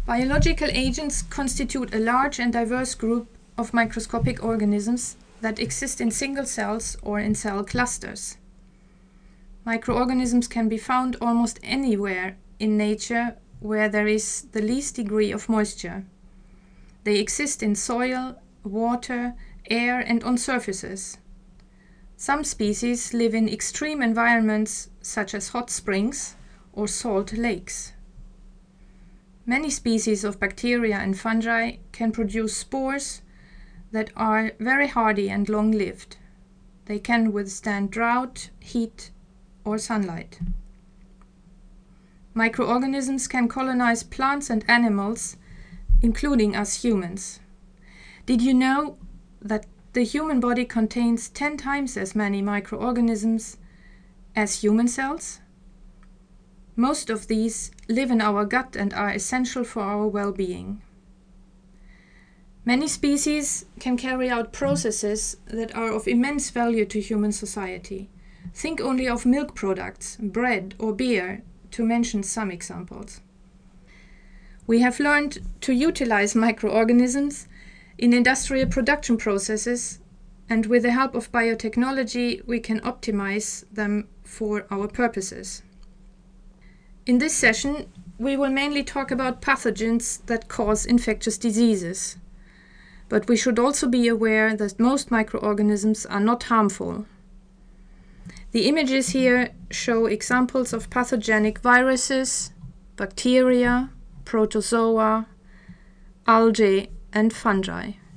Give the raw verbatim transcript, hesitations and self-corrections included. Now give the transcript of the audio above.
Biological agents constitute a large and diverse group of microscopic organisms that exist in single cells or in cell clusters. Microorganisms can be found almost anywhere in nature where there is the least degree of moisture. They exist in soil, water, air, and on surfaces. Some species live in extreme environments such as hot springs or salt lakes. Many species of bacteria and fungi can produce spores that are very hardy and long-lived. They can withstand drought, heat, or sunlight. Microorganisms can colonize plants and animals, including us humans. Did you know that the human body contains ten times as many microorganisms as human cells? Most of these live in our gut and are essential for our well-being. Many species can carry out processes that are of immense value to human society. Think only of milk products, bread, or beer, to mention some examples. We have learned to utilize microorganisms in industrial production processes, and with the help of biotechnology, we can optimize them for our purposes. In this session, we will mainly talk about pathogens that cause infectious diseases. But we should also be aware that most microorganisms are not harmful. The images here show examples of pathogenic viruses, bacteria, protozoa, algae, and fungi.